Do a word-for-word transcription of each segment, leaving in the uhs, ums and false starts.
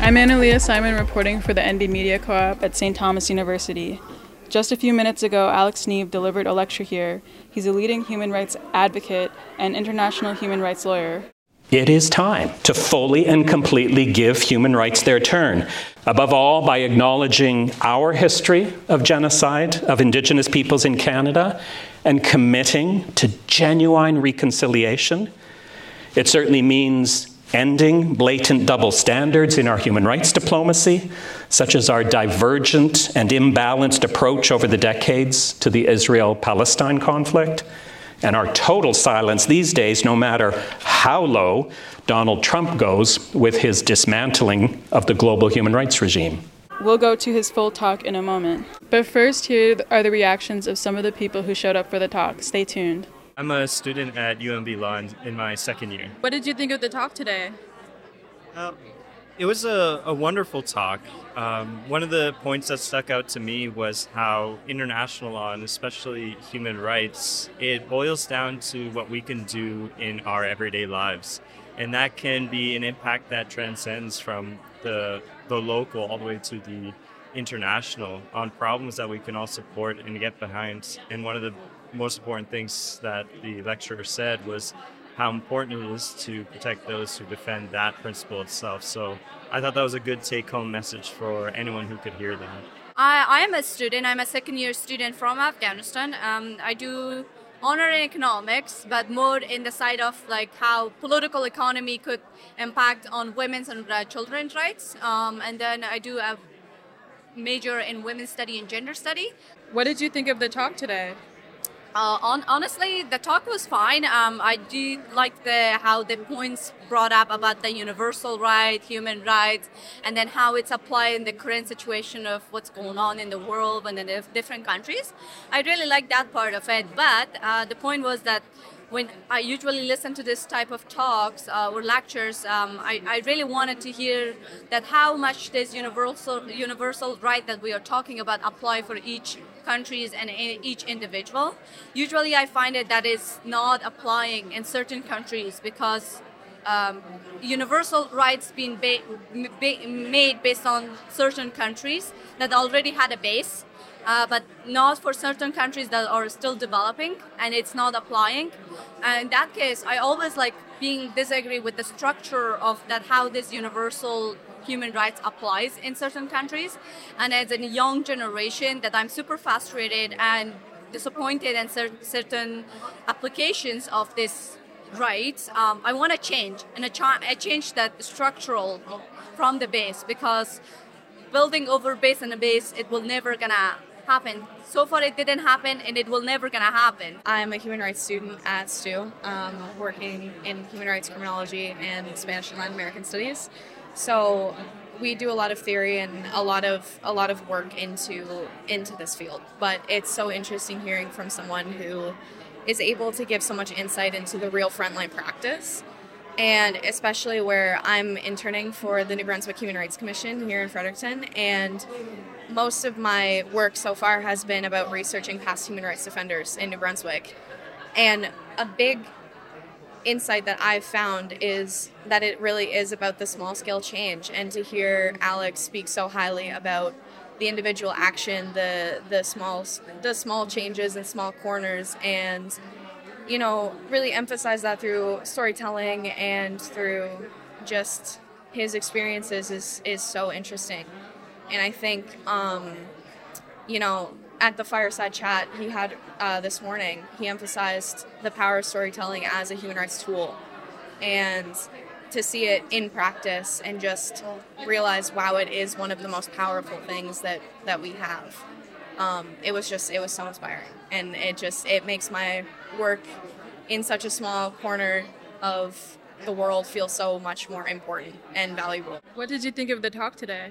I'm Analia Simon reporting for the N B Media Co-op at Saint Thomas University. Just a few minutes ago, Alex Neave delivered a lecture here. He's a leading human rights advocate and international human rights lawyer. It is time to fully and completely give human rights their turn. Above all, by acknowledging our history of genocide of Indigenous peoples in Canada and committing to genuine reconciliation. It certainly means ending blatant double standards in our human rights diplomacy, such as our divergent and imbalanced approach over the decades to the Israel-Palestine conflict, and our total silence these days, no matter how low Donald Trump goes with his dismantling of the global human rights regime. We'll go to his full talk in a moment. But first, here are the reactions of some of the people who showed up for the talk. Stay tuned. I'm a student at U M B Law in, in my second year. What did you think of the talk today? Uh, it was a, a wonderful talk. Um, one of the points that stuck out to me was how international law, and especially human rights, it boils down to what we can do in our everyday lives. And that can be an impact that transcends from the, the local all the way to the international on problems that we can all support and get behind. And one of the most important things that the lecturer said was how important it is to protect those who defend that principle itself. So I thought that was a good take-home message for anyone who could hear that. I, I am a student. I'm a second-year student from Afghanistan. Um, I do honor in economics, but more in the side of like how political economy could impact on women's and uh, children's rights. Um, and then I do a major in women's study and gender study. What did you think of the talk today? Uh, on, honestly, the talk was fine. Um, I do like the how the points brought up about the universal right, human rights, and then how it's applied in the current situation of what's going on in the world and in the different countries. I really like that part of it. But uh, the point was that when I usually listen to this type of talks uh, or lectures, um, I, I really wanted to hear that how much this universal universal right that we are talking about apply for each countries and each individual. Usually I find it that is not applying in certain countries because um, universal rights being ba- ba- made based on certain countries that already had a base, uh, but not for certain countries that are still developing and it's not applying. And in that case, I always like being disagree with the structure of that how this universal human rights applies in certain countries. And as a young generation that I'm super frustrated and disappointed in cer- certain applications of this rights, um, I want to change and a, cha- a change that structural from the base, because building over base and a base, it will never gonna happen. So far it didn't happen and it will never gonna happen. I'm a human rights student at S T U, um, working in human rights criminology and Spanish and Latin American studies. So we do a lot of theory and a lot of a lot of work into into this field. But it's so interesting hearing from someone who is able to give so much insight into the real frontline practice. And especially where I'm interning for the New Brunswick Human Rights Commission here in Fredericton, and most of my work so far has been about researching past human rights defenders in New Brunswick. And a big insight that I've found is that it really is about the small-scale change, and to hear Alex speak so highly about the individual action, the the small the small changes and small corners, and you know, really emphasize that through storytelling and through just his experiences is, is so interesting. And I think, um, you know, at the fireside chat he had uh, this morning, he emphasized the power of storytelling as a human rights tool. And to see it in practice and just realize, wow, it is one of the most powerful things that, that we have. Um, it was just, it was so inspiring. And it just, it makes my work in such a small corner of the world feel so much more important and valuable. What did you think of the talk today?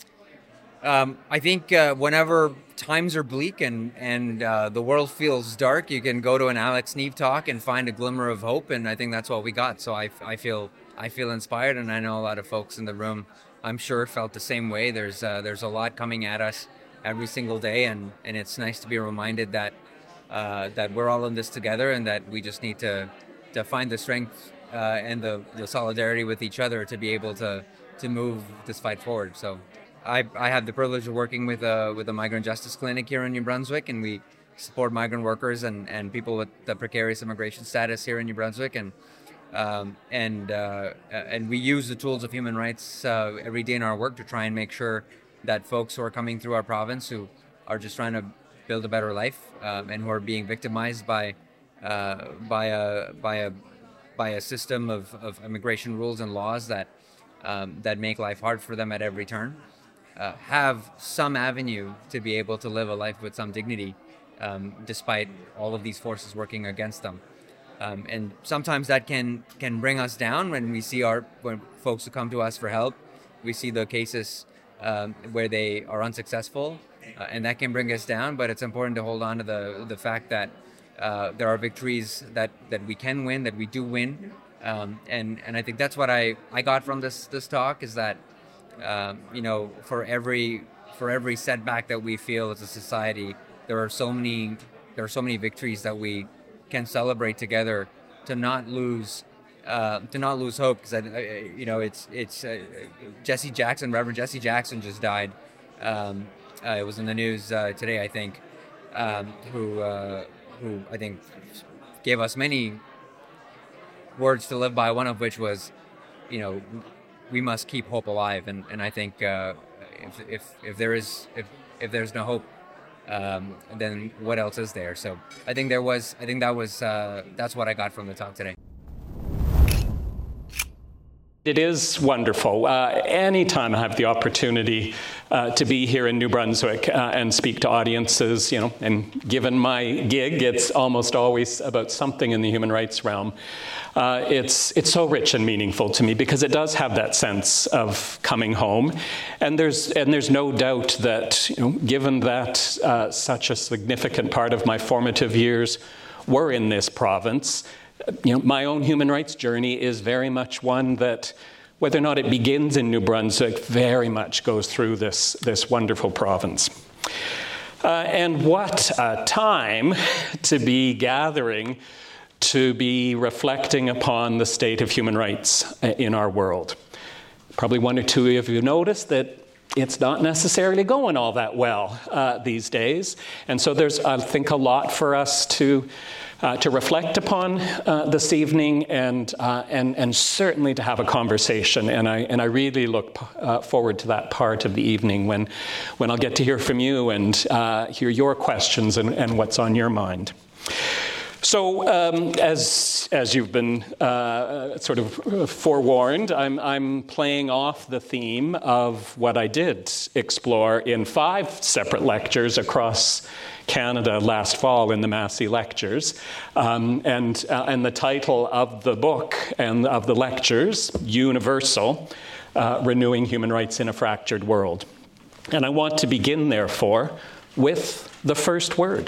Um, I think uh, whenever times are bleak and, and uh, the world feels dark, you can go to an Alex Neave talk and find a glimmer of hope, and I think that's what we got. So I, I feel I feel inspired, and I know a lot of folks in the room, I'm sure, felt the same way. There's uh, there's a lot coming at us every single day, and, and it's nice to be reminded that uh, that we're all in this together, and that we just need to to find the strength uh, and the, the solidarity with each other to be able to to move this fight forward. So I, I have the privilege of working with a, with a migrant justice clinic here in New Brunswick, and we support migrant workers and, and people with the precarious immigration status here in New Brunswick. And um, and uh, and we use the tools of human rights uh, every day in our work to try and make sure that folks who are coming through our province who are just trying to build a better life um, and who are being victimized by uh, by a by a by a system of, of immigration rules and laws that um, that make life hard for them at every turn, uh, have some avenue to be able to live a life with some dignity, um, despite all of these forces working against them. Um, and sometimes that can can bring us down when we see our when folks who come to us for help. We see the cases um, where they are unsuccessful, uh, and that can bring us down. But it's important to hold on to the the fact that uh, there are victories that, that we can win, that we do win, um, and and I think that's what I, I got from this this talk is that um, you know for every for every setback that we feel as a society, there are so many there are so many victories that we can celebrate together to not lose uh, to not lose hope, because I, I, you know it's it's uh, Jesse Jackson, Reverend Jesse Jackson just died. Um, uh, it was in the news uh, today, I think, um, who uh, who I think gave us many words to live by. One of which was, you know, we must keep hope alive, and and I think uh, if if if there is if if there's no hope, Um, then what else is there? So I think there was, I think that was, uh, that's what I got from the talk today. It is wonderful. Uh, anytime I have the opportunity uh, to be here in New Brunswick uh, and speak to audiences, you know, and given my gig, it's almost always about something in the human rights realm. Uh, it's it's so rich and meaningful to me because it does have that sense of coming home, and there's and there's no doubt that, you know, given that uh, such a significant part of my formative years were in this province, you know, my own human rights journey is very much one that, whether or not it begins in New Brunswick, very much goes through this, this wonderful province. Uh, and what a time to be gathering, to be reflecting upon the state of human rights in our world. Probably one or two of you noticed that it's not necessarily going all that well uh, these days. And so there's, I think, a lot for us to Uh, to reflect upon uh, this evening, and uh, and and certainly to have a conversation. And I and I really look uh, forward to that part of the evening when when I'll get to hear from you and uh, hear your questions and, and what's on your mind. So um, as as you've been uh, sort of forewarned, I'm I'm playing off the theme of what I did explore in five separate lectures across Canada last fall in the Massey Lectures, um, and uh, and the title of the book and of the lectures, Universal, uh, Renewing Human Rights in a Fractured World. And I want to begin, therefore, with the first word,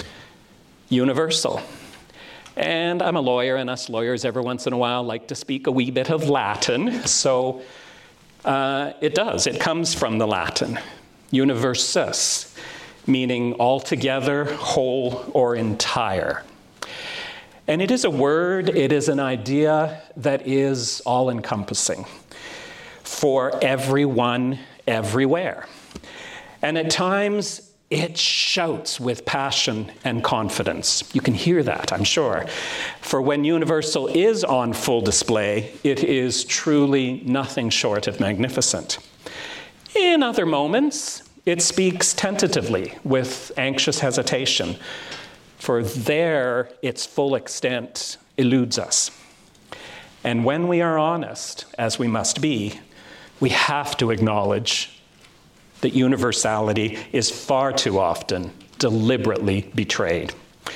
universal. And I'm a lawyer, and us lawyers every once in a while like to speak a wee bit of Latin, so uh, it does. It comes from the Latin, universus, meaning altogether, whole, or entire. And it is a word, it is an idea that is all-encompassing for everyone, everywhere. And at times, it shouts with passion and confidence. You can hear that, I'm sure. For when universal is on full display, it is truly nothing short of magnificent. In other moments, it speaks tentatively with anxious hesitation, for there its full extent eludes us. And when we are honest, as we must be, we have to acknowledge that universality is far too often deliberately betrayed.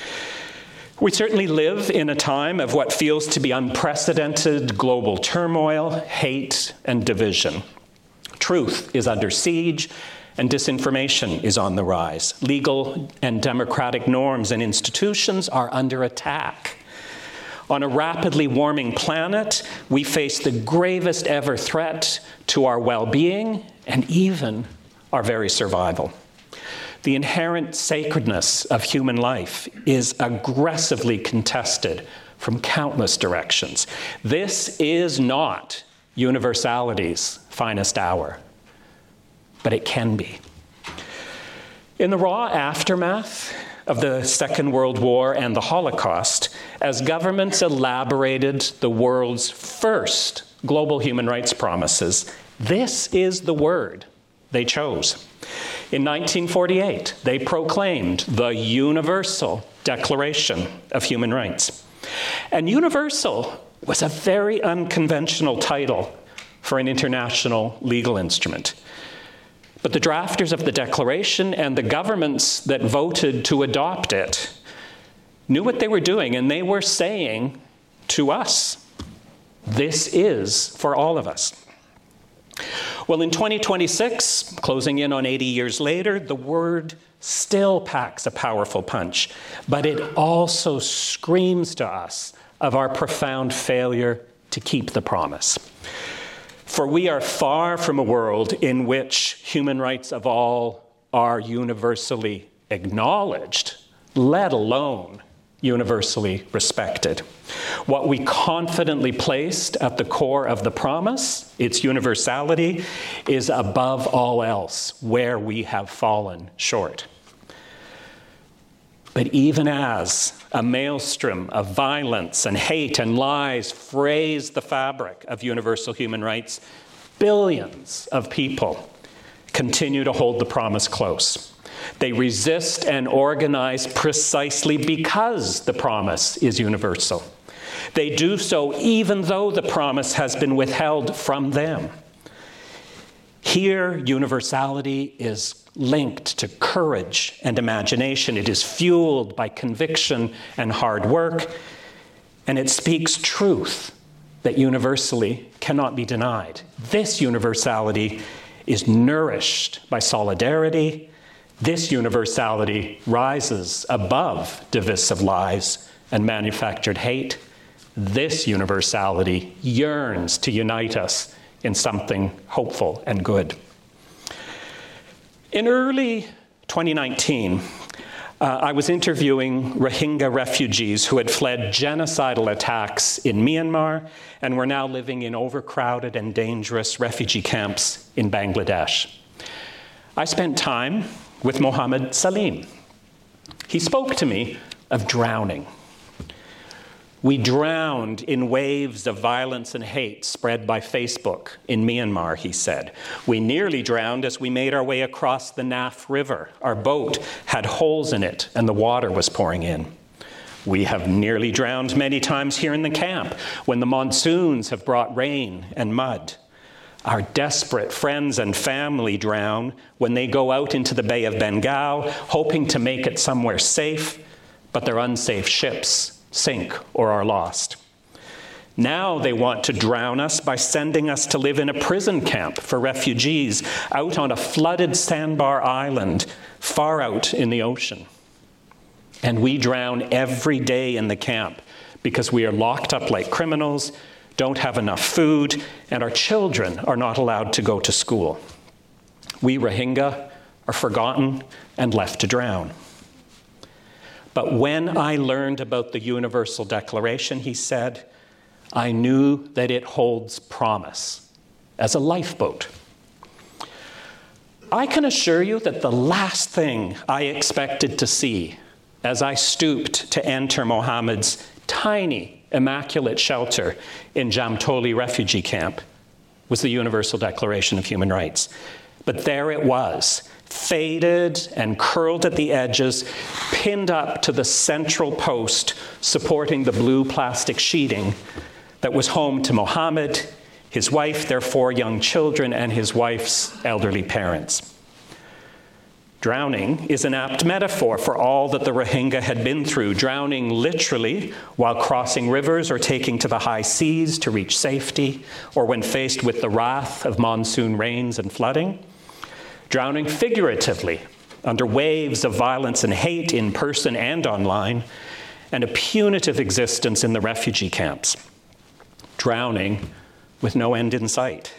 We certainly live in a time of what feels to be unprecedented global turmoil, hate, and division. Truth is under siege, and disinformation is on the rise. Legal and democratic norms and institutions are under attack. On a rapidly warming planet, we face the gravest ever threat to our well-being and even our very survival. The inherent sacredness of human life is aggressively contested from countless directions. This is not universality's finest hour, but it can be. In the raw aftermath of the Second World War and the Holocaust, as governments elaborated the world's first global human rights promises, this is the word they chose. In nineteen forty-eight, they proclaimed the Universal Declaration of Human Rights. And universal was a very unconventional title for an international legal instrument. But the drafters of the Declaration and the governments that voted to adopt it knew what they were doing, and they were saying to us, this is for all of us. Well, in twenty twenty-six, closing in on eighty years later, the word still packs a powerful punch, but it also screams to us of our profound failure to keep the promise. For we are far from a world in which human rights of all are universally acknowledged, let alone universally respected. What we confidently placed at the core of the promise, its universality, is above all else where we have fallen short. But even as a maelstrom of violence and hate and lies frays the fabric of universal human rights, billions of people continue to hold the promise close. They resist and organize precisely because the promise is universal. They do so even though the promise has been withheld from them. Here, universality is linked to courage and imagination. It is fueled by conviction and hard work, and it speaks truth that universally cannot be denied. This universality is nourished by solidarity. This universality rises above divisive lies and manufactured hate. This universality yearns to unite us in something hopeful and good. In early twenty nineteen, uh, I was interviewing Rohingya refugees who had fled genocidal attacks in Myanmar and were now living in overcrowded and dangerous refugee camps in Bangladesh. I spent time with Mohammed Salim. He spoke to me of drowning. We drowned in waves of violence and hate spread by Facebook in Myanmar, he said. We nearly drowned as we made our way across the Naf River. Our boat had holes in it and the water was pouring in. We have nearly drowned many times here in the camp when the monsoons have brought rain and mud. Our desperate friends and family drown when they go out into the Bay of Bengal, hoping to make it somewhere safe, but their unsafe ships sink or are lost. Now they want to drown us by sending us to live in a prison camp for refugees out on a flooded sandbar island far out in the ocean. And we drown every day in the camp because we are locked up like criminals, don't have enough food, and our children are not allowed to go to school. We Rohingya are forgotten and left to drown. But when I learned about the Universal Declaration, he said, I knew that it holds promise as a lifeboat. I can assure you that the last thing I expected to see as I stooped to enter Mohammed's tiny, immaculate shelter in Jamtoli refugee camp was the Universal Declaration of Human Rights. But there it was, faded and curled at the edges, pinned up to the central post supporting the blue plastic sheeting that was home to Mohammed, his wife, their four young children, and his wife's elderly parents. Drowning is an apt metaphor for all that the Rohingya had been through, drowning literally while crossing rivers or taking to the high seas to reach safety, or when faced with the wrath of monsoon rains and flooding. Drowning figuratively under waves of violence and hate in person and online, and a punitive existence in the refugee camps. Drowning with no end in sight.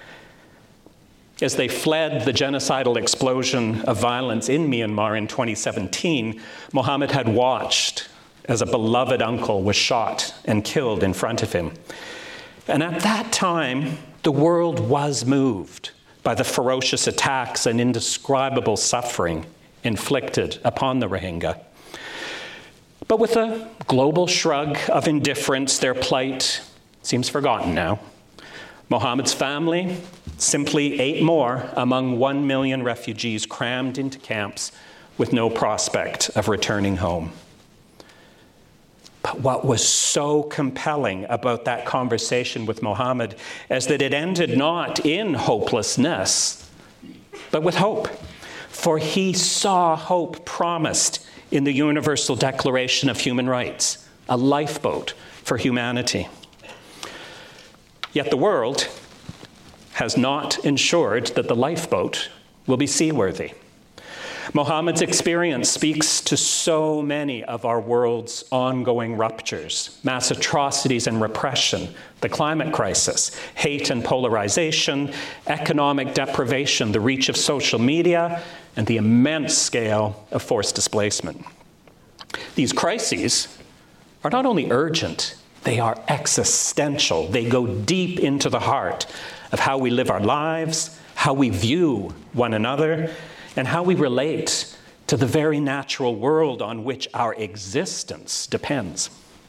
As they fled the genocidal explosion of violence in Myanmar in twenty seventeen, Mohammed had watched as a beloved uncle was shot and killed in front of him. And at that time, the world was moved by the ferocious attacks and indescribable suffering inflicted upon the Rohingya. But with a global shrug of indifference, their plight seems forgotten now. Mohammed's family simply ate more among one million refugees crammed into camps with no prospect of returning home. But what was so compelling about that conversation with Mohammed is that it ended not in hopelessness, but with hope. For he saw hope promised in the Universal Declaration of Human Rights, a lifeboat for humanity. Yet the world has not ensured that the lifeboat will be seaworthy. Mohammed's experience speaks to so many of our world's ongoing ruptures, mass atrocities and repression, the climate crisis, hate and polarization, economic deprivation, the reach of social media, and the immense scale of forced displacement. These crises are not only urgent, they are existential. They go deep into the heart of how we live our lives, how we view one another, and how we relate to the very natural world on which our existence depends.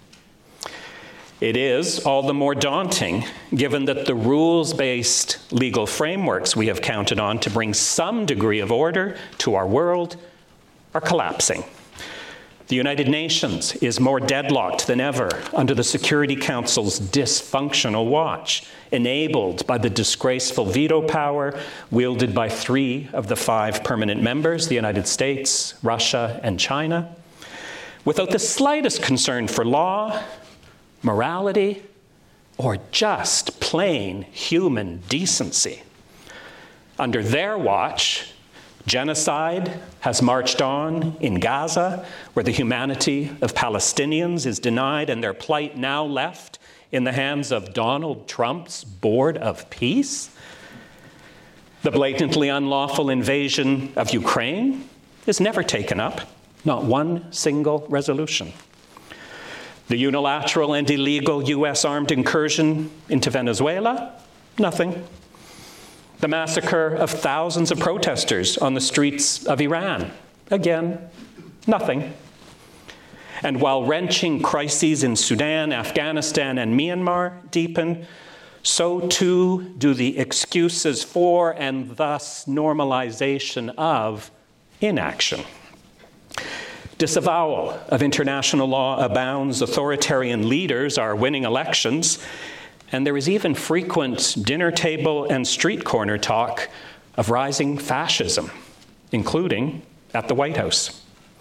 It is all the more daunting given that the rules-based legal frameworks we have counted on to bring some degree of order to our world are collapsing. The United Nations is more deadlocked than ever under the Security Council's dysfunctional watch, enabled by the disgraceful veto power wielded by three of the five permanent members, the United States, Russia, and China, without the slightest concern for law, morality, or just plain human decency. Under their watch, genocide has marched on in Gaza, where the humanity of Palestinians is denied and their plight now left in the hands of Donald Trump's Board of Peace. The blatantly unlawful invasion of Ukraine is never taken up, not one single resolution. The unilateral and illegal U S armed incursion into Venezuela, nothing. The massacre of thousands of protesters on the streets of Iran, again, nothing. And while wrenching crises in Sudan, Afghanistan, and Myanmar deepen, so too do the excuses for and thus normalization of inaction. Disavowal of international law abounds. Authoritarian leaders are winning elections. And there is even frequent dinner table and street corner talk of rising fascism, including at the White House.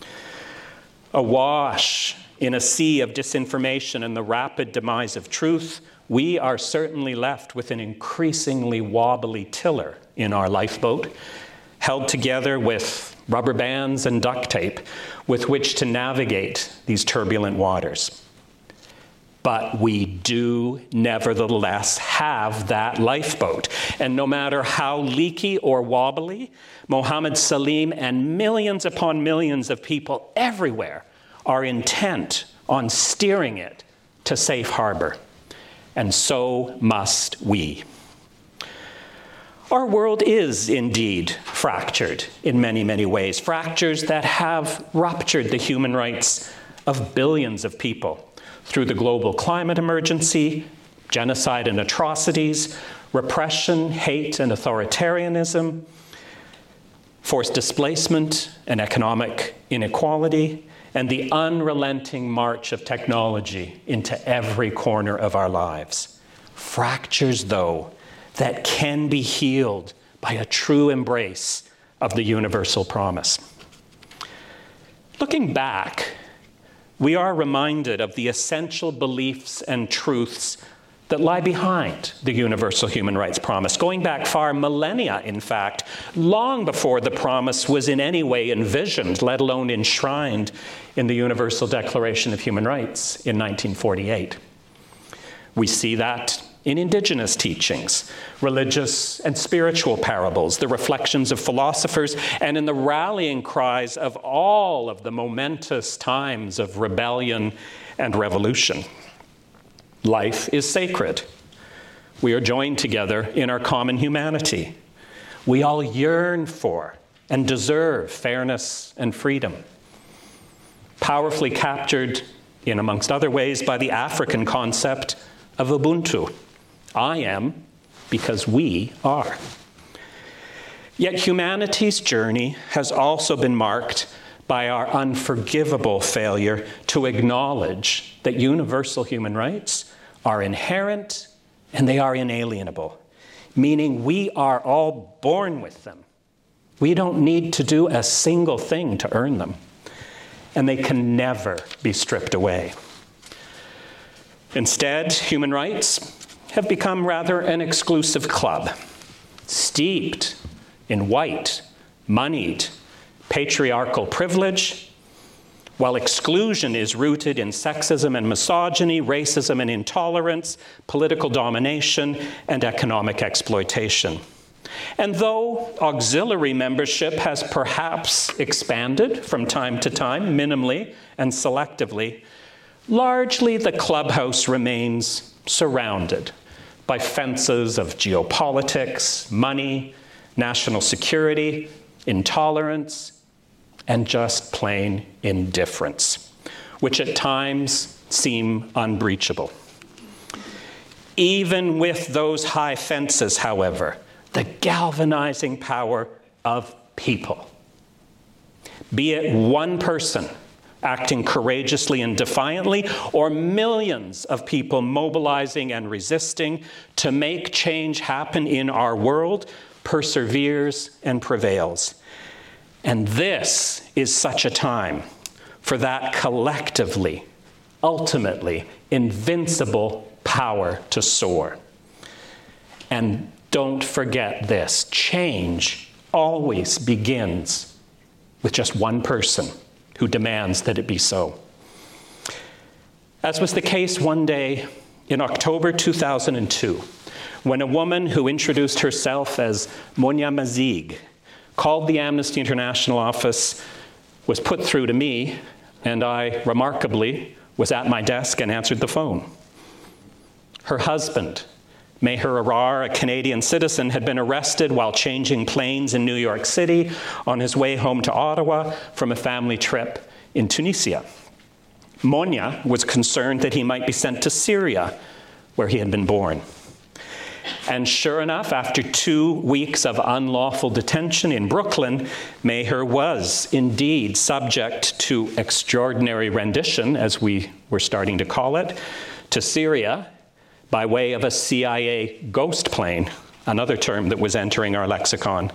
Awash in a sea of disinformation and the rapid demise of truth, we are certainly left with an increasingly wobbly tiller in our lifeboat, held together with rubber bands and duct tape with which to navigate these turbulent waters. But we do nevertheless have that lifeboat. And no matter how leaky or wobbly, Mohammed Salim and millions upon millions of people everywhere are intent on steering it to safe harbor. And so must we. Our world is indeed fractured in many, many ways. Fractures that have ruptured the human rights of billions of people through the global climate emergency, genocide and atrocities, repression, hate and authoritarianism, forced displacement and economic inequality, and the unrelenting march of technology into every corner of our lives. Fractures, though, that can be healed by a true embrace of the universal promise. Looking back, we are reminded of the essential beliefs and truths that lie behind the universal human rights promise, going back far millennia, in fact, long before the promise was in any way envisioned, let alone enshrined in the Universal Declaration of Human Rights in nineteen forty-eight. We see that in indigenous teachings, religious and spiritual parables, the reflections of philosophers, and in the rallying cries of all of the momentous times of rebellion and revolution. Life is sacred. We are joined together in our common humanity. We all yearn for and deserve fairness and freedom. Powerfully captured, in amongst other ways, by the African concept of Ubuntu. I am because we are. Yet humanity's journey has also been marked by our unforgivable failure to acknowledge that universal human rights are inherent and they are inalienable, meaning we are all born with them. We don't need to do a single thing to earn them, and they can never be stripped away. Instead, human rights have become rather an exclusive club, steeped in white, moneyed, patriarchal privilege, while exclusion is rooted in sexism and misogyny, racism and intolerance, political domination, and economic exploitation. And though auxiliary membership has perhaps expanded from time to time, minimally and selectively, largely the clubhouse remains surrounded by fences of geopolitics, money, national security, intolerance, and just plain indifference, which at times seem unbreachable. Even with those high fences, however, the galvanizing power of people, be it one person acting courageously and defiantly, or millions of people mobilizing and resisting to make change happen in our world, perseveres and prevails. And this is such a time for that collectively, ultimately, invincible power to soar. And don't forget this, change always begins with just one person who demands that it be so. As was the case one day in October two thousand two, when a woman who introduced herself as Monia Mazig called the Amnesty International office, was put through to me, and I, remarkably, was at my desk and answered the phone. Her husband, Meher Arar, a Canadian citizen, had been arrested while changing planes in New York City on his way home to Ottawa from a family trip in Tunisia. Monia was concerned that he might be sent to Syria, where he had been born. And sure enough, after two weeks of unlawful detention in Brooklyn, Meher was indeed subject to extraordinary rendition, as we were starting to call it, to Syria by way of a C I A ghost plane, another term that was entering our lexicon.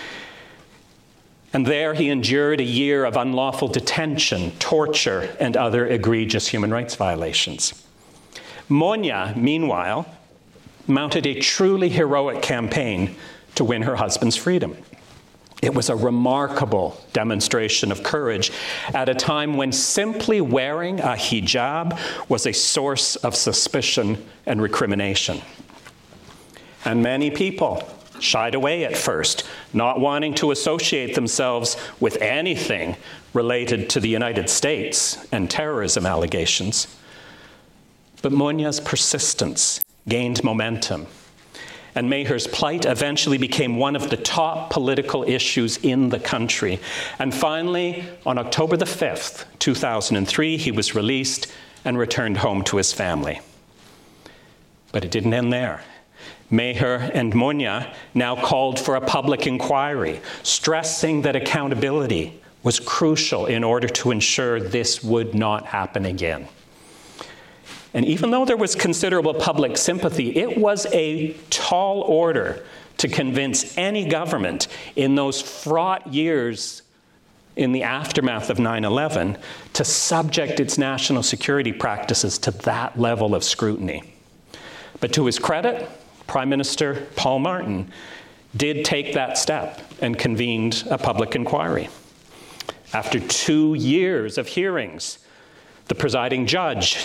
And there he endured a year of unlawful detention, torture, and other egregious human rights violations. Monia, meanwhile, mounted a truly heroic campaign to win her husband's freedom. It was a remarkable demonstration of courage at a time when simply wearing a hijab was a source of suspicion and recrimination. And many people shied away at first, not wanting to associate themselves with anything related to the United States and terrorism allegations. But Monia's persistence gained momentum, and Meher's plight eventually became one of the top political issues in the country. And finally, on October the fifth, two thousand three, he was released and returned home to his family. But it didn't end there. Meher and Monia now called for a public inquiry, stressing that accountability was crucial in order to ensure this would not happen again. And even though there was considerable public sympathy, it was a tall order to convince any government in those fraught years in the aftermath of nine eleven to subject its national security practices to that level of scrutiny. But to his credit, Prime Minister Paul Martin did take that step and convened a public inquiry. After two years of hearings, the presiding judge,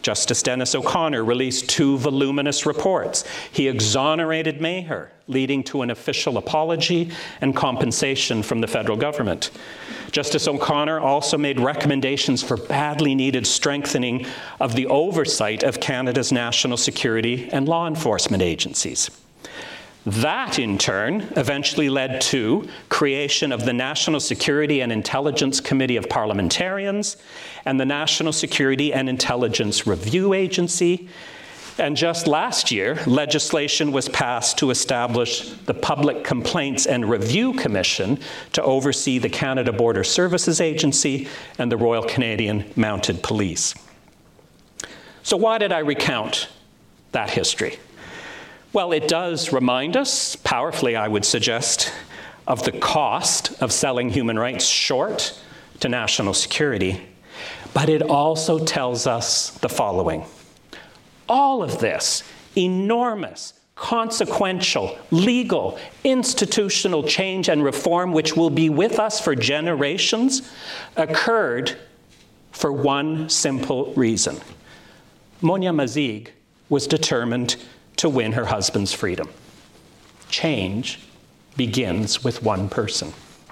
Justice Dennis O'Connor released two voluminous reports. He exonerated Maher, leading to an official apology and compensation from the federal government. Justice O'Connor also made recommendations for badly needed strengthening of the oversight of Canada's national security and law enforcement agencies. That, in turn, eventually led to creation of the National Security and Intelligence Committee of Parliamentarians and the National Security and Intelligence Review Agency. And just last year, legislation was passed to establish the Public Complaints and Review Commission to oversee the Canada Border Services Agency and the Royal Canadian Mounted Police. So why did I recount that history? Well, it does remind us, powerfully I would suggest, of the cost of selling human rights short to national security. But it also tells us the following. All of this enormous, consequential, legal, institutional change and reform, which will be with us for generations, occurred for one simple reason. Monia Mazig was determined to win her husband's freedom. Change begins with one person.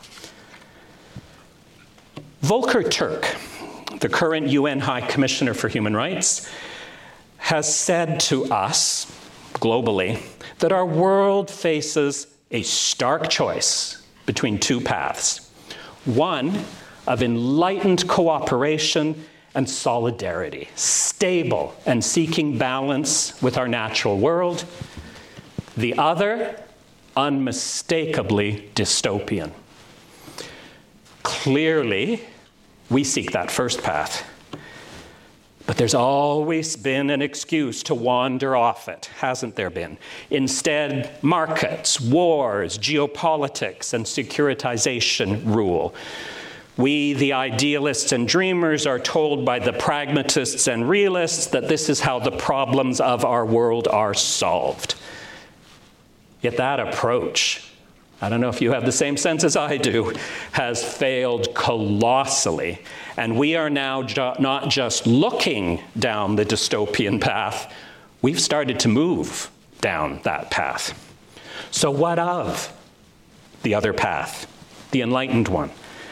Volker Turk, the current U N High Commissioner for Human Rights, has said to us globally that our world faces a stark choice between two paths. One of enlightened cooperation and solidarity, stable and seeking balance with our natural world. The other, unmistakably dystopian. Clearly, we seek that first path. But there's always been an excuse to wander off it, hasn't there been? Instead, markets, wars, geopolitics, and securitization rule. We, the idealists and dreamers, are told by the pragmatists and realists that this is how the problems of our world are solved. Yet that approach, I don't know if you have the same sense as I do, has failed colossally. And we are now ju- not just looking down the dystopian path, we've started to move down that path. So what of the other path, the enlightened one?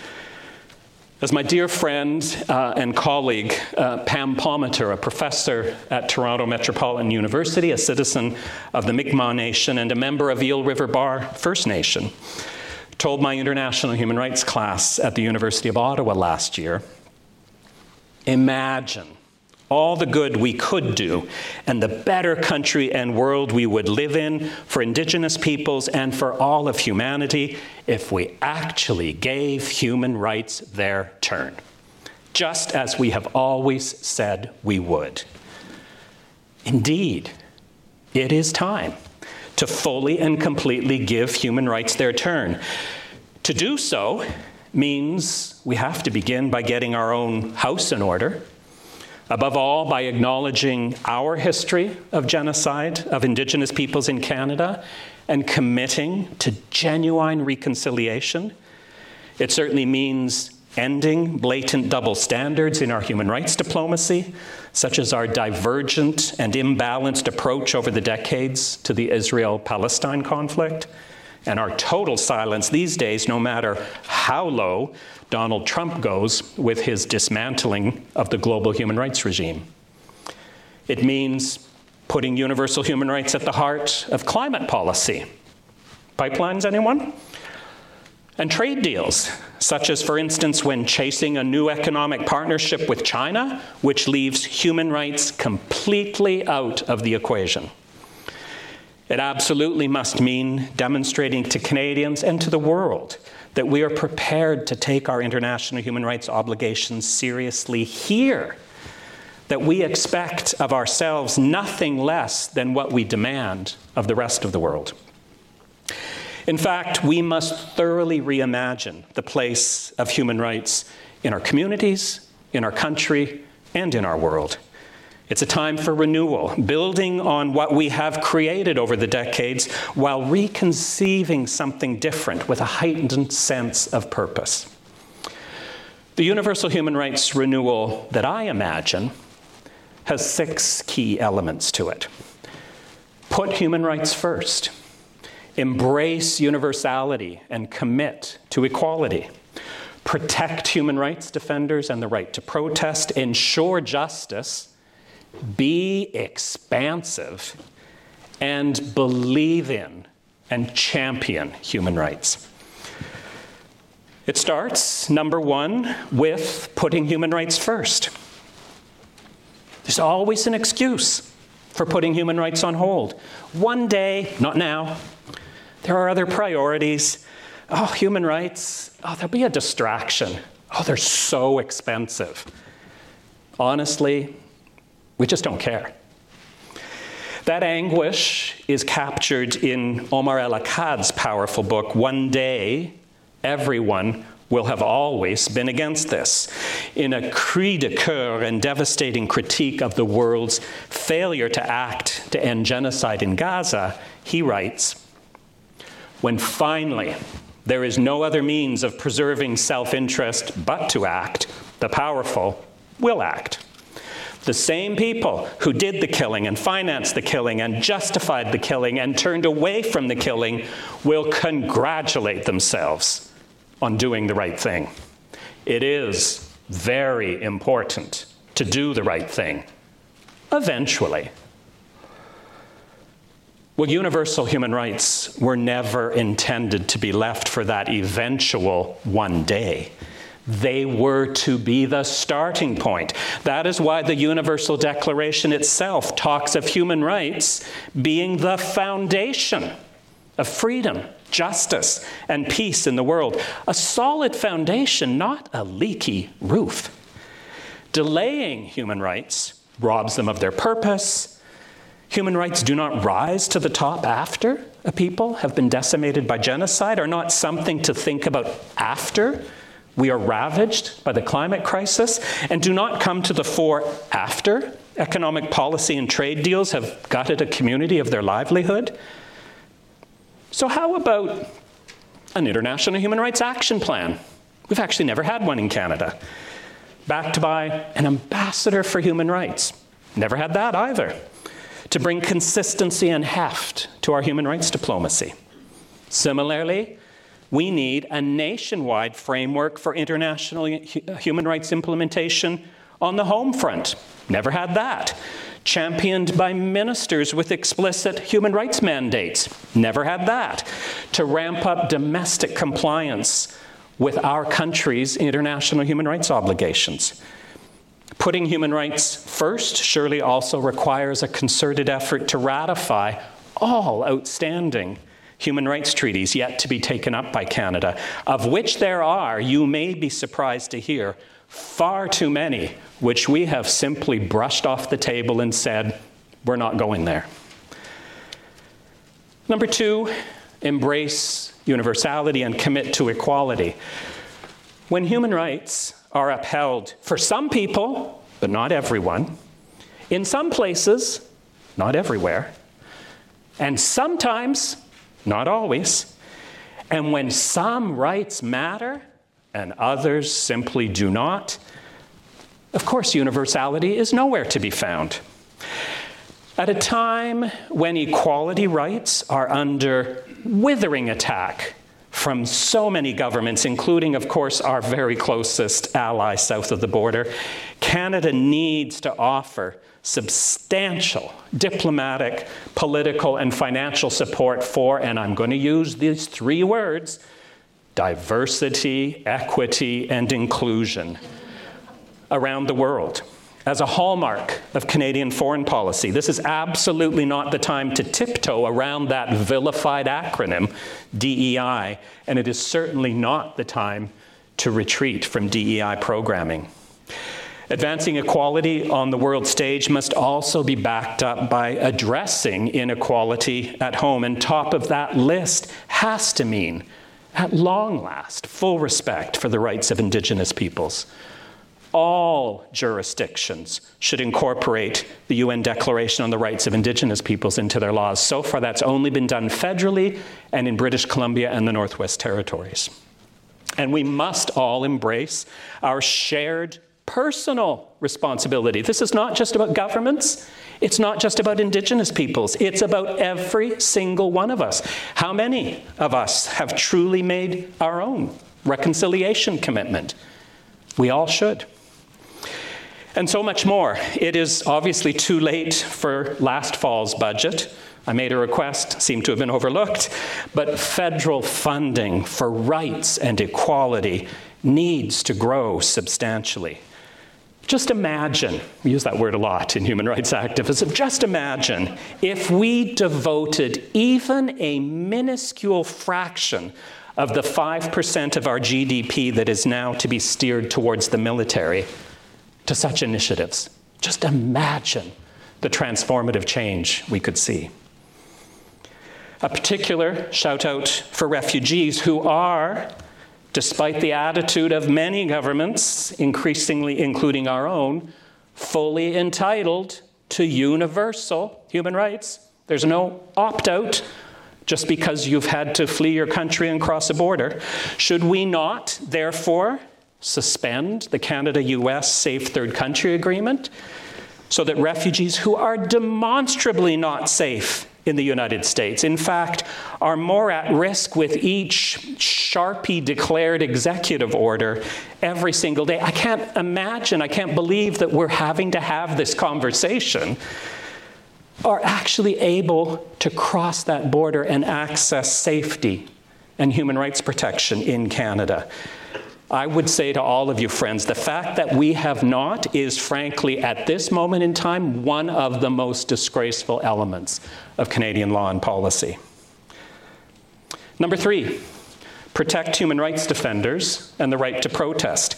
As my dear friend uh, and colleague, uh, Pam Palmater, a professor at Toronto Metropolitan University, a citizen of the Mi'kmaq Nation and a member of Eel River Bar First Nation, told my international human rights class at the University of Ottawa last year, imagine all the good we could do and the better country and world we would live in for Indigenous peoples and for all of humanity if we actually gave human rights their turn, just as we have always said we would. Indeed, it is time to fully and completely give human rights their turn. To do so means we have to begin by getting our own house in order. Above all, by acknowledging our history of genocide of Indigenous peoples in Canada and committing to genuine reconciliation. It certainly means ending blatant double standards in our human rights diplomacy, such as our divergent and imbalanced approach over the decades to the Israel-Palestine conflict, and our total silence these days, no matter how low Donald Trump goes with his dismantling of the global human rights regime. It means putting universal human rights at the heart of climate policy. Pipelines, anyone? And trade deals, such as, for instance, when chasing a new economic partnership with China, which leaves human rights completely out of the equation. It absolutely must mean demonstrating to Canadians and to the world that we are prepared to take our international human rights obligations seriously here, that we expect of ourselves nothing less than what we demand of the rest of the world. In fact, we must thoroughly reimagine the place of human rights in our communities, in our country, and in our world. It's a time for renewal, building on what we have created over the decades while reconceiving something different with a heightened sense of purpose. The universal human rights renewal that I imagine has six key elements to it. Put human rights first. Embrace universality and commit to equality. Protect human rights defenders and the right to protest. Ensure justice. Be expansive. And believe in and champion human rights. It starts, number one, with putting human rights first. There's always an excuse for putting human rights on hold. One day, not now. There are other priorities. Oh, human rights, oh, there'll be a distraction. Oh, they're so expensive. Honestly, we just don't care. That anguish is captured in Omar El-Akkad's powerful book, One Day, Everyone Will Have Always Been Against This. In a cri de coeur and devastating critique of the world's failure to act to end genocide in Gaza, he writes, when finally there is no other means of preserving self-interest but to act, the powerful will act. The same people who did the killing and financed the killing and justified the killing and turned away from the killing will congratulate themselves on doing the right thing. It is very important to do the right thing, eventually. Well, universal human rights were never intended to be left for that eventual one day. They were to be the starting point. That is why the Universal Declaration itself talks of human rights being the foundation of freedom, justice, and peace in the world. A solid foundation, not a leaky roof. Delaying human rights robs them of their purpose. Human rights do not rise to the top after a people have been decimated by genocide, are not something to think about after we are ravaged by the climate crisis, and do not come to the fore after economic policy and trade deals have gutted a community of their livelihood. So how about an international human rights action plan? We've actually never had one in Canada. Backed by an ambassador for human rights. Never had that either. To bring consistency and heft to our human rights diplomacy. Similarly, we need a nationwide framework for international human rights implementation on the home front. Never had that. Championed by ministers with explicit human rights mandates. Never had that. To ramp up domestic compliance with our country's international human rights obligations. Putting human rights first surely also requires a concerted effort to ratify all outstanding human rights treaties yet to be taken up by Canada, of which there are, you may be surprised to hear, far too many, which we have simply brushed off the table and said, we're not going there. Number two, embrace universality and commit to equality. When human rights are upheld for some people, but not everyone, in some places, not everywhere, and sometimes, not always, and when some rights matter and others simply do not, of course, universality is nowhere to be found. At a time when equality rights are under withering attack from so many governments, including, of course, our very closest ally south of the border, Canada needs to offer substantial diplomatic, political, and financial support for, and I'm going to use these three words, diversity, equity, and inclusion around the world. As a hallmark of Canadian foreign policy, this is absolutely not the time to tiptoe around that vilified acronym, D E I, and it is certainly not the time to retreat from D E I programming. Advancing equality on the world stage must also be backed up by addressing inequality at home, and top of that list has to mean, at long last, full respect for the rights of Indigenous peoples. All jurisdictions should incorporate the U N Declaration on the Rights of Indigenous Peoples into their laws. So far, that's only been done federally and in British Columbia and the Northwest Territories. And we must all embrace our shared personal responsibility. This is not just about governments. It's not just about Indigenous peoples. It's about every single one of us. How many of us have truly made our own reconciliation commitment? We all should. And so much more. It is obviously too late for last fall's budget. I made a request, seemed to have been overlooked, but federal funding for rights and equality needs to grow substantially. Just imagine, we use that word a lot in human rights activism, just imagine if we devoted even a minuscule fraction of the five percent of our G D P that is now to be steered towards the military to such initiatives. Just imagine the transformative change we could see. A particular shout out for refugees who are, despite the attitude of many governments, increasingly including our own, fully entitled to universal human rights. There's no opt-out just because you've had to flee your country and cross a border. Should we not, therefore, suspend the Canada-U S Safe Third Country Agreement so that refugees who are demonstrably not safe in the United States, in fact, are more at risk with each Sharpie-declared executive order every single day? I can't imagine, I can't believe that we're having to have this conversation, are actually able to cross that border and access safety and human rights protection in Canada. I would say to all of you friends, the fact that we have not is frankly, at this moment in time, one of the most disgraceful elements of Canadian law and policy. Number three, protect human rights defenders and the right to protest.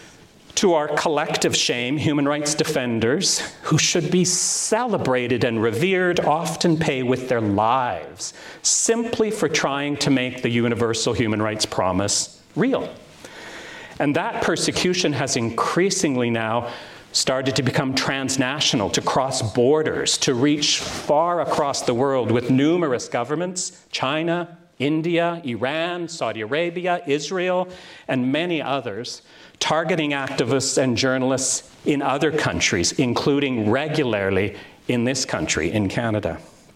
To our collective shame, human rights defenders, who should be celebrated and revered, often pay with their lives simply for trying to make the universal human rights promise real. And that persecution has increasingly now started to become transnational, to cross borders, to reach far across the world with numerous governments, China, India, Iran, Saudi Arabia, Israel, and many others, targeting activists and journalists in other countries, including regularly in this country, in Canada.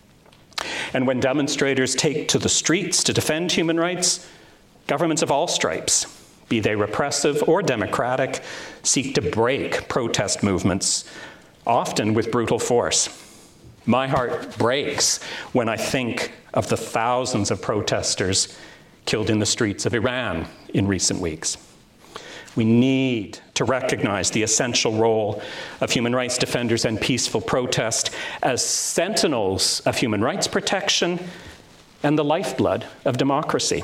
And when demonstrators take to the streets to defend human rights, governments of all stripes, be they repressive or democratic, seek to break protest movements, often with brutal force. My heart breaks when I think of the thousands of protesters killed in the streets of Iran in recent weeks. We need to recognize the essential role of human rights defenders and peaceful protest as sentinels of human rights protection and the lifeblood of democracy.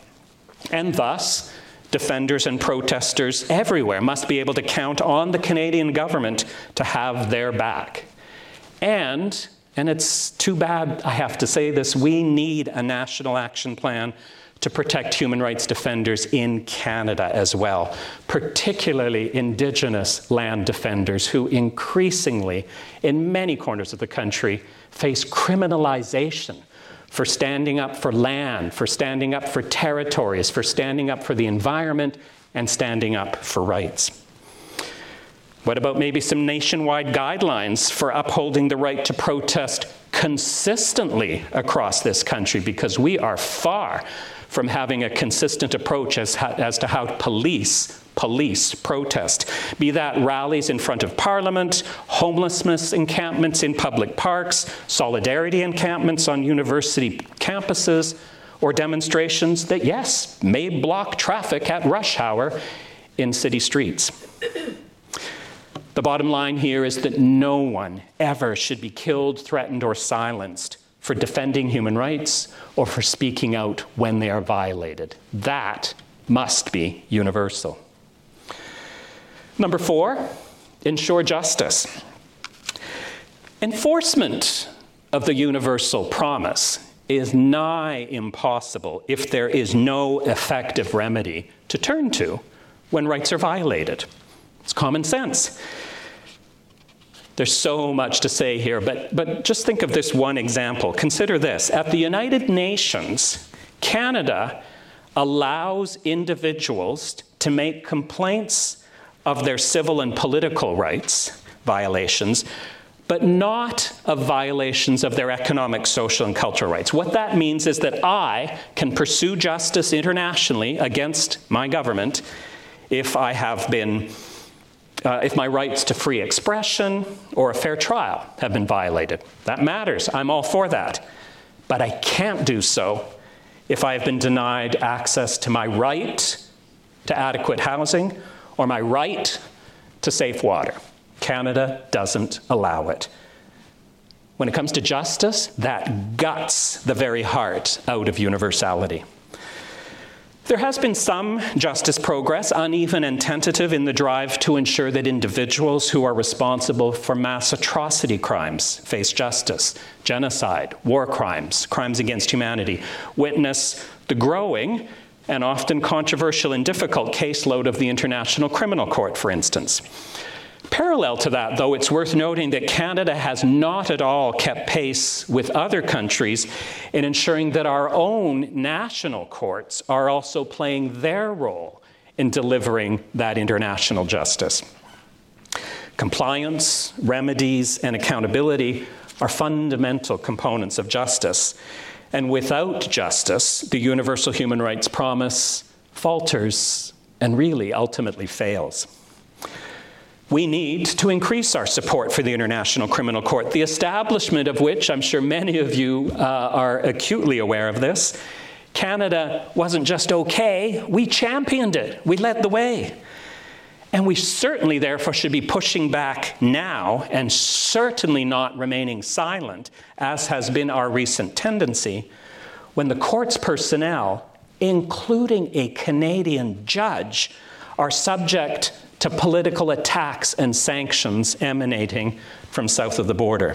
And thus, defenders and protesters everywhere must be able to count on the Canadian government to have their back. And, and it's too bad I have to say this, we need a national action plan to protect human rights defenders in Canada as well, particularly Indigenous land defenders who increasingly, in many corners of the country, face criminalization for standing up for land, for standing up for territories, for standing up for the environment, and standing up for rights. What about maybe some nationwide guidelines for upholding the right to protest consistently across this country? Because we are far from having a consistent approach as, as to how police police protest, be that rallies in front of Parliament, homelessness encampments in public parks, solidarity encampments on university campuses, or demonstrations that, yes, may block traffic at rush hour in city streets. The bottom line here is that no one ever should be killed, threatened, or silenced for defending human rights or for speaking out when they are violated. That must be universal. Number four, ensure justice. Enforcement of the universal promise is nigh impossible if there is no effective remedy to turn to when rights are violated. It's common sense. There's so much to say here, but, but just think of this one example. Consider this. At the United Nations, Canada allows individuals to make complaints of their civil and political rights violations, but not of violations of their economic, social, and cultural rights. What that means is that I can pursue justice internationally against my government if I have been, uh, if my rights to free expression or a fair trial have been violated. That matters. I'm all for that. But I can't do so if I have been denied access to my right to adequate housing or my right to safe water. Canada doesn't allow it. When it comes to justice, that guts the very heart out of universality. There has been some justice progress, uneven and tentative, in the drive to ensure that individuals who are responsible for mass atrocity crimes face justice, genocide, war crimes, crimes against humanity. Witness the growing and often controversial and difficult caseload of the International Criminal Court, for instance. Parallel to that, though, it's worth noting that Canada has not at all kept pace with other countries in ensuring that our own national courts are also playing their role in delivering that international justice. Compliance, remedies, and accountability are fundamental components of justice. And without justice, the universal human rights promise falters and really ultimately fails. We need to increase our support for the International Criminal Court, the establishment of which, I'm sure many of you uh, are acutely aware of this. Canada wasn't just okay, we championed it, we led the way. And we certainly, therefore, should be pushing back now and certainly not remaining silent, as has been our recent tendency, when the court's personnel, including a Canadian judge, are subject to political attacks and sanctions emanating from south of the border.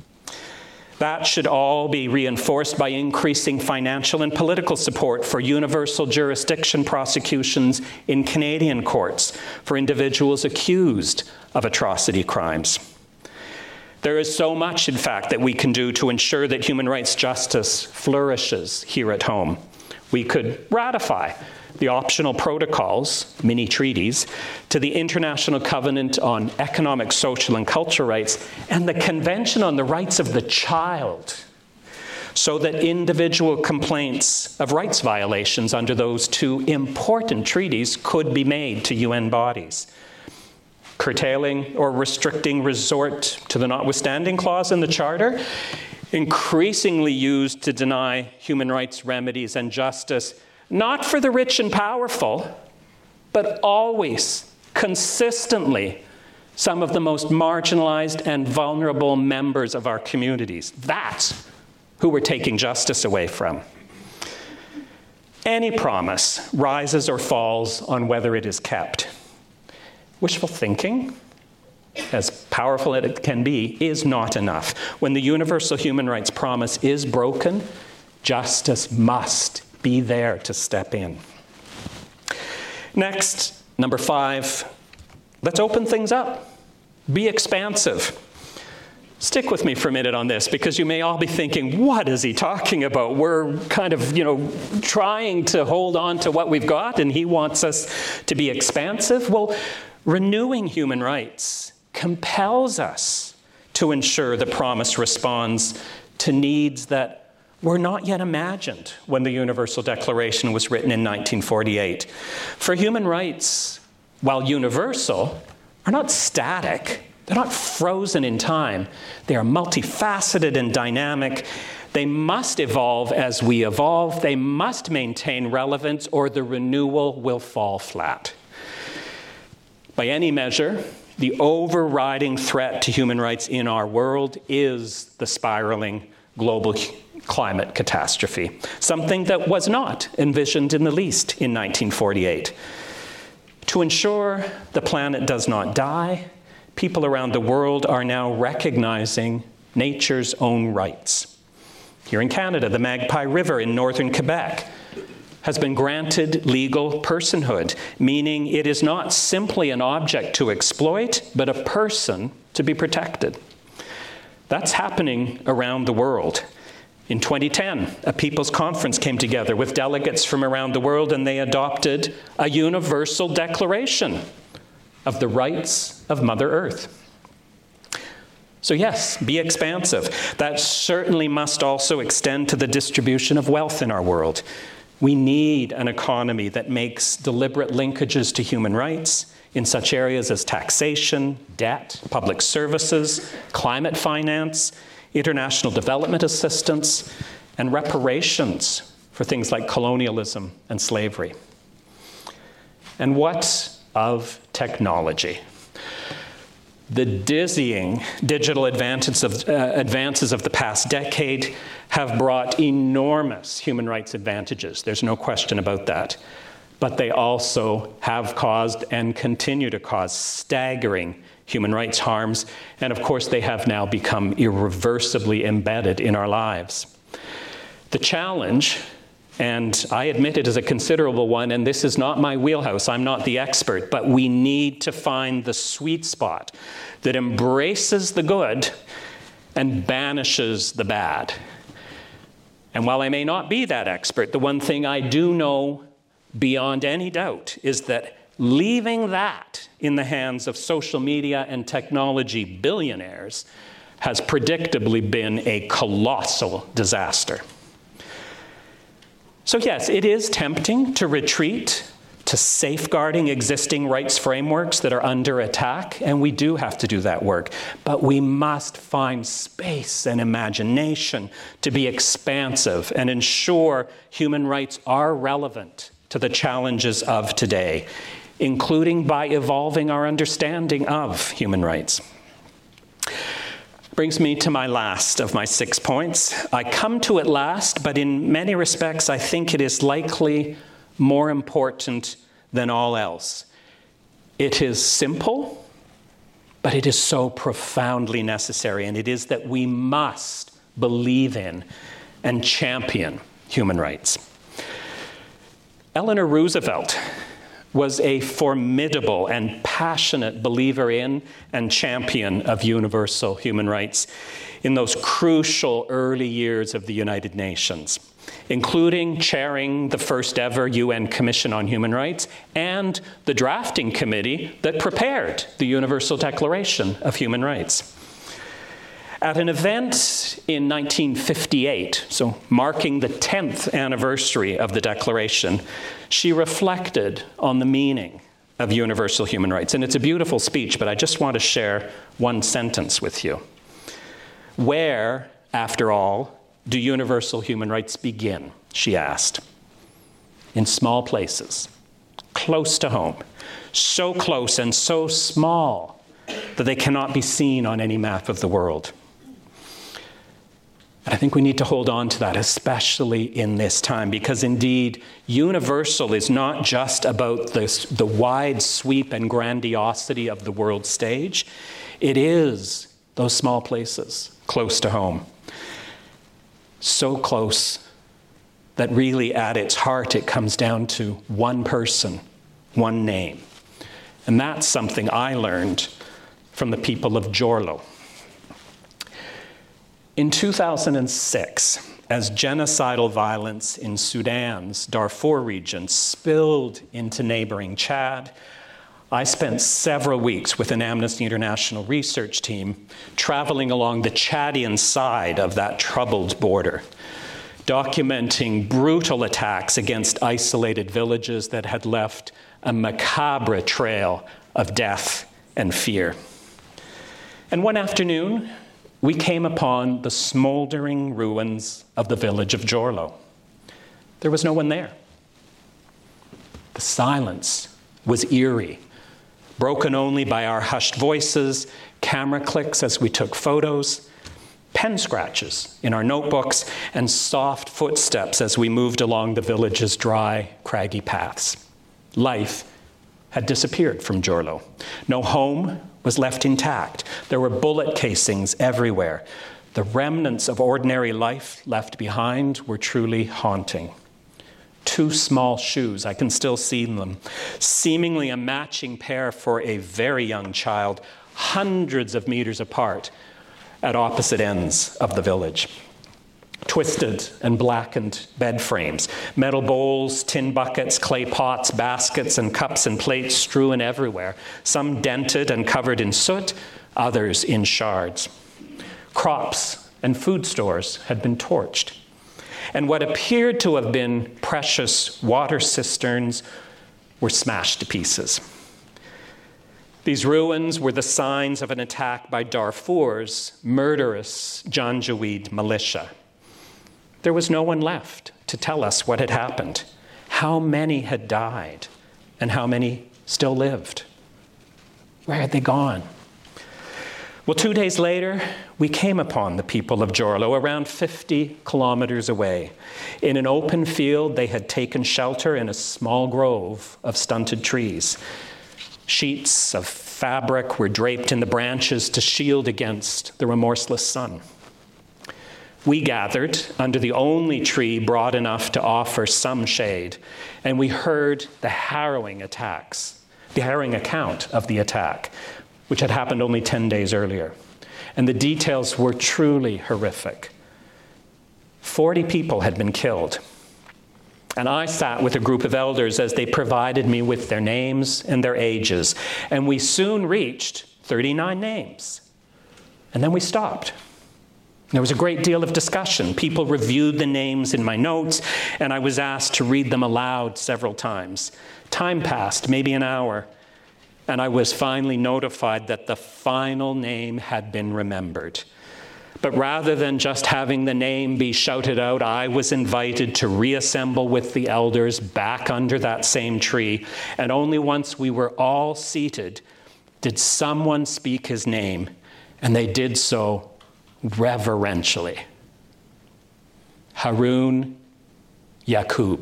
That should all be reinforced by increasing financial and political support for universal jurisdiction prosecutions in Canadian courts for individuals accused of atrocity crimes. There is so much, in fact, that we can do to ensure that human rights justice flourishes here at home. We could ratify the optional protocols, mini-treaties, to the International Covenant on Economic, Social, and Cultural Rights and the Convention on the Rights of the Child, so that individual complaints of rights violations under those two important treaties could be made to U N bodies. Curtailing or restricting resort to the notwithstanding clause in the Charter, increasingly used to deny human rights remedies and justice, not for the rich and powerful, but always, consistently, some of the most marginalized and vulnerable members of our communities. That's who we're taking justice away from. Any promise rises or falls on whether it is kept. Wishful thinking, as powerful as it can be, is not enough. When the universal human rights promise is broken, justice must be there to step in. Next, number five, let's open things up. Be expansive. Stick with me for a minute on this, because you may all be thinking, what is he talking about? We're kind of, you know, trying to hold on to what we've got, and he wants us to be expansive. Well, renewing human rights compels us to ensure the promise responds to needs that were not yet imagined when the Universal Declaration was written in nineteen forty-eight. For human rights, while universal, are not static. They're not frozen in time. They are multifaceted and dynamic. They must evolve as we evolve. They must maintain relevance, or the renewal will fall flat. By any measure, the overriding threat to human rights in our world is the spiraling global climate catastrophe, something that was not envisioned in the least in nineteen forty-eight. To ensure the planet does not die, people around the world are now recognizing nature's own rights. Here in Canada, the Magpie River in northern Quebec has been granted legal personhood, meaning it is not simply an object to exploit, but a person to be protected. That's happening around the world. In twenty ten, a People's Conference came together with delegates from around the world, and they adopted a universal declaration of the rights of Mother Earth. So yes, be expansive. That certainly must also extend to the distribution of wealth in our world. We need an economy that makes deliberate linkages to human rights in such areas as taxation, debt, public services, climate finance, international development assistance, and reparations for things like colonialism and slavery. And what of technology? The dizzying digital advances of, uh, advances of the past decade have brought enormous human rights advantages. There's no question about that. But they also have caused and continue to cause staggering human rights harms. And of course, they have now become irreversibly embedded in our lives. The challenge, and I admit it is a considerable one, and this is not my wheelhouse, I'm not the expert, but we need to find the sweet spot that embraces the good and banishes the bad. And while I may not be that expert, the one thing I do know beyond any doubt is that leaving that in the hands of social media and technology billionaires has predictably been a colossal disaster. So yes, it is tempting to retreat to safeguarding existing rights frameworks that are under attack, and we do have to do that work. But we must find space and imagination to be expansive and ensure human rights are relevant to the challenges of today, including by evolving our understanding of human rights. Brings me to my last of my six points. I come to it last, but in many respects, I think it is likely more important than all else. It is simple, but it is so profoundly necessary, and it is that we must believe in and champion human rights. Eleanor Roosevelt was a formidable and passionate believer in and champion of universal human rights in those crucial early years of the United Nations, including chairing the first ever U N Commission on Human Rights and the drafting committee that prepared the Universal Declaration of Human Rights. At an event in nineteen fifty-eight, so marking the tenth anniversary of the Declaration, she reflected on the meaning of universal human rights. And it's a beautiful speech, but I just want to share one sentence with you. Where, after all, do universal human rights begin? She asked. In small places, close to home, so close and so small that they cannot be seen on any map of the world. I think we need to hold on to that, especially in this time, because indeed, universal is not just about this, the wide sweep and grandiosity of the world stage. It is those small places close to home. So close that really at its heart it comes down to one person, one name. And that's something I learned from the people of Jorlo. In two thousand six, as genocidal violence in Sudan's Darfur region spilled into neighboring Chad, I spent several weeks with an Amnesty International research team traveling along the Chadian side of that troubled border, documenting brutal attacks against isolated villages that had left a macabre trail of death and fear. And one afternoon, we came upon the smoldering ruins of the village of Jorlo. There was no one there. The silence was eerie, broken only by our hushed voices, camera clicks as we took photos, pen scratches in our notebooks, and soft footsteps as we moved along the village's dry, craggy paths. Life had disappeared from Jorlo. No home was left intact. There were bullet casings everywhere. The remnants of ordinary life left behind were truly haunting. Two small shoes, I can still see them, seemingly a matching pair for a very young child, hundreds of meters apart at opposite ends of the village. twisted and blackened bed frames, metal bowls, tin buckets, clay pots, baskets, and cups and plates strewn everywhere, some dented and covered in soot, others in shards. Crops and food stores had been torched, and what appeared to have been precious water cisterns were smashed to pieces. These ruins were the signs of an attack by Darfur's murderous Janjaweed militia. There was no one left to tell us what had happened, how many had died, and how many still lived. Where had they gone? Well, two days later, we came upon the people of Jorlo, around fifty kilometers away. In an open field, they had taken shelter in a small grove of stunted trees. Sheets of fabric were draped in the branches to shield against the remorseless sun. We gathered under the only tree broad enough to offer some shade, and we heard the harrowing attacks, the harrowing account of the attack, which had happened only ten days earlier. And the details were truly horrific. Forty people had been killed. And I sat with a group of elders as they provided me with their names and their ages. And we soon reached thirty-nine names. And then we stopped. There was a great deal of discussion. People reviewed the names in my notes, and I was asked to read them aloud several times. Time passed, maybe an hour, and I was finally notified that the final name had been remembered. But rather than just having the name be shouted out, I was invited to reassemble with the elders back under that same tree, and only once we were all seated did someone speak his name, and they did so reverentially. Haroun Yaqub.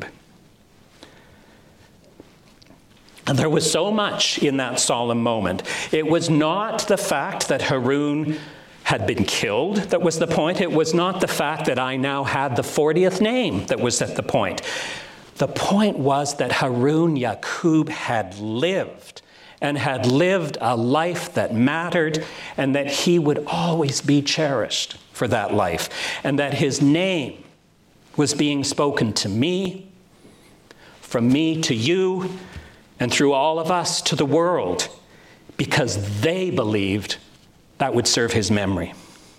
And there was so much in that solemn moment. It was not the fact that Haroun had been killed that was the point. It was not the fact that I now had the fortieth name that was at the point. The point was that Haroun Yaqub had lived, and had lived a life that mattered, and that he would always be cherished for that life, and that his name was being spoken to me, from me to you, and through all of us to the world, because they believed that would serve his memory.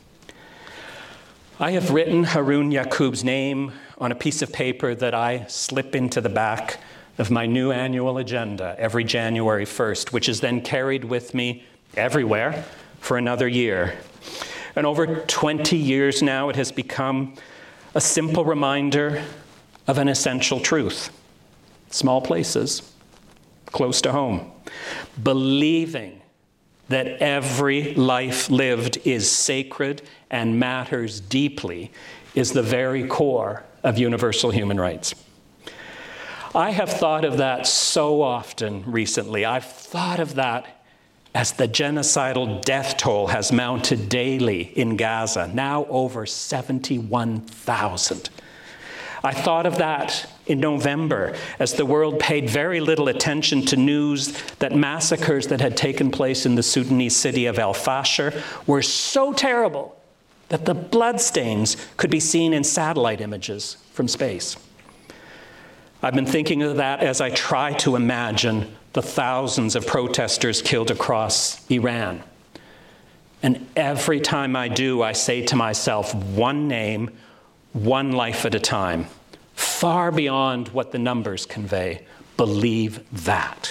I have written Haroun Yaqub's name on a piece of paper that I slip into the back of my new annual agenda every January first, which is then carried with me everywhere for another year. And over twenty years now, it has become a simple reminder of an essential truth. Small places, close to home. Believing that every life lived is sacred and matters deeply is the very core of universal human rights. I have thought of that so often recently. I've thought of that as the genocidal death toll has mounted daily in Gaza, now over seventy-one thousand. I thought of that in November as the world paid very little attention to news that massacres that had taken place in the Sudanese city of El Fasher were so terrible that the bloodstains could be seen in satellite images from space. I've been thinking of that as I try to imagine the thousands of protesters killed across Iran. And every time I do, I say to myself, one name, one life at a time, far beyond what the numbers convey. Believe that.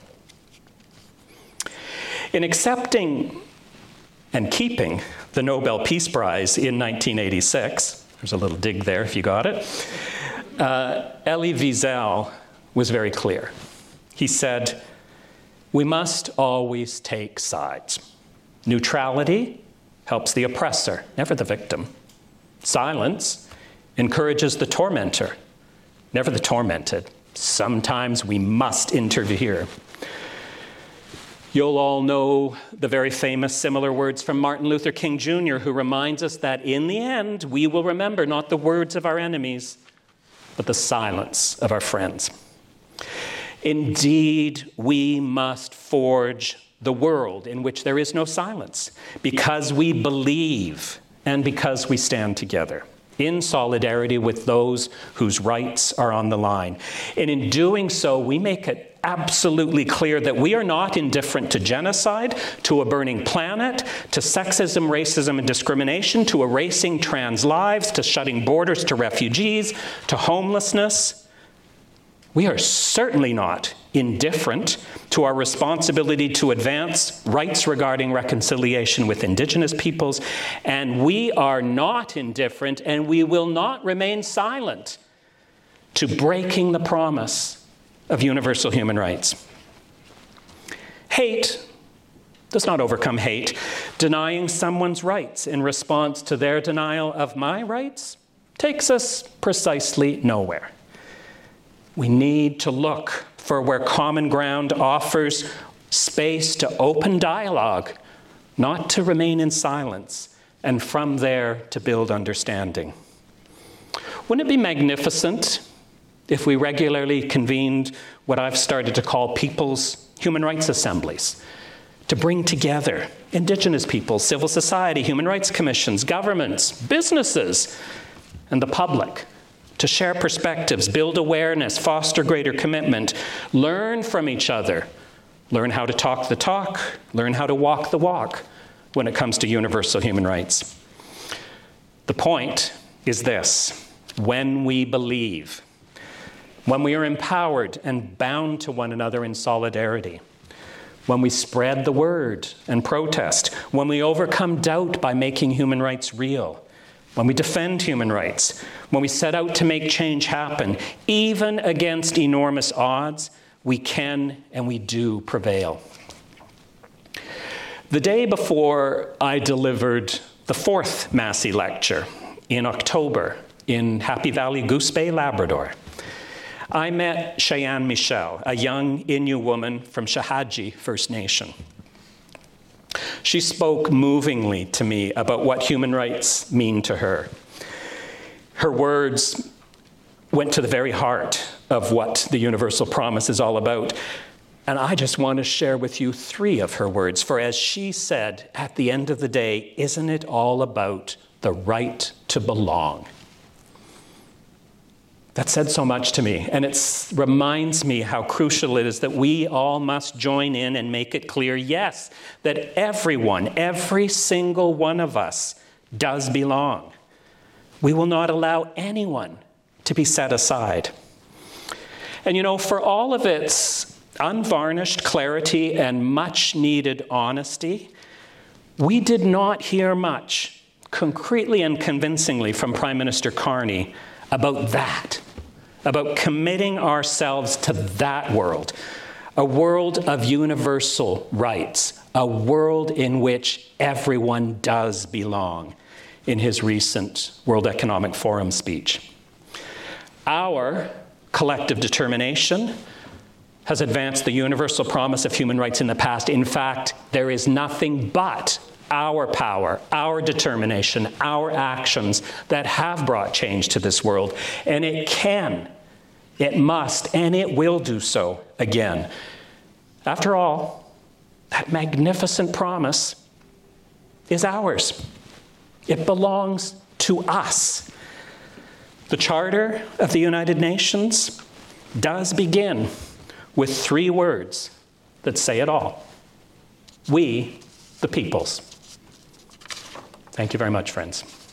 In accepting and keeping the Nobel Peace Prize in nineteen eighty-six, there's a little dig there if you got it, Uh, Elie Wiesel was very clear. He said, we must always take sides. Neutrality helps the oppressor, never the victim. Silence encourages the tormentor, never the tormented. Sometimes we must interfere. You'll all know the very famous similar words from Martin Luther King Junior, who reminds us that in the end, we will remember not the words of our enemies, but the silence of our friends. Indeed, we must forge the world in which there is no silence, because we believe and because we stand together. in solidarity with those whose rights are on the line. And in doing so, we make it absolutely clear that we are not indifferent to genocide, to a burning planet, to sexism, racism, and discrimination, to erasing trans lives, to shutting borders to refugees, to homelessness. We are certainly not indifferent to our responsibility to advance rights regarding reconciliation with Indigenous peoples, and we are not indifferent, and we will not remain silent to breaking the promise of universal human rights. Hate does not overcome hate. Denying someone's rights in response to their denial of my rights takes us precisely nowhere. We need to look for where common ground offers space to open dialogue, not to remain in silence, and from there to build understanding. Wouldn't it be magnificent if we regularly convened what I've started to call people's human rights assemblies, to bring together Indigenous peoples, civil society, human rights commissions, governments, businesses, and the public, to share perspectives, build awareness, foster greater commitment, learn from each other, learn how to talk the talk, learn how to walk the walk when it comes to universal human rights. The point is this: when we believe, when we are empowered and bound to one another in solidarity, when we spread the word and protest, when we overcome doubt by making human rights real, when we defend human rights, when we set out to make change happen, even against enormous odds, we can and we do prevail. The day before I delivered the fourth Massey lecture in October in Happy Valley, Goose Bay, Labrador, I met Cheyenne Michel, a young Innu woman from Shahaji First Nation. She spoke movingly to me about what human rights mean to her. Her words went to the very heart of what the Universal Promise is all about. And I just want to share with you three of her words. For as she said, at the end of the day, isn't it all about the right to belong? That said so much to me, and it reminds me how crucial it is that we all must join in and make it clear, yes, that everyone, every single one of us does belong. We will not allow anyone to be set aside. And you know, for all of its unvarnished clarity and much-needed honesty, we did not hear much, concretely and convincingly, from Prime Minister Carney about that, about committing ourselves to that world, a world of universal rights, a world in which everyone does belong, in his recent World Economic Forum speech. Our collective determination has advanced the universal promise of human rights in the past. In fact, there is nothing but our power, our determination, our actions that have brought change to this world. And it can, it must, and it will do so again. After all, that magnificent promise is ours. It belongs to us. The Charter of the United Nations does begin with three words that say it all. We, the peoples. Thank you very much, friends.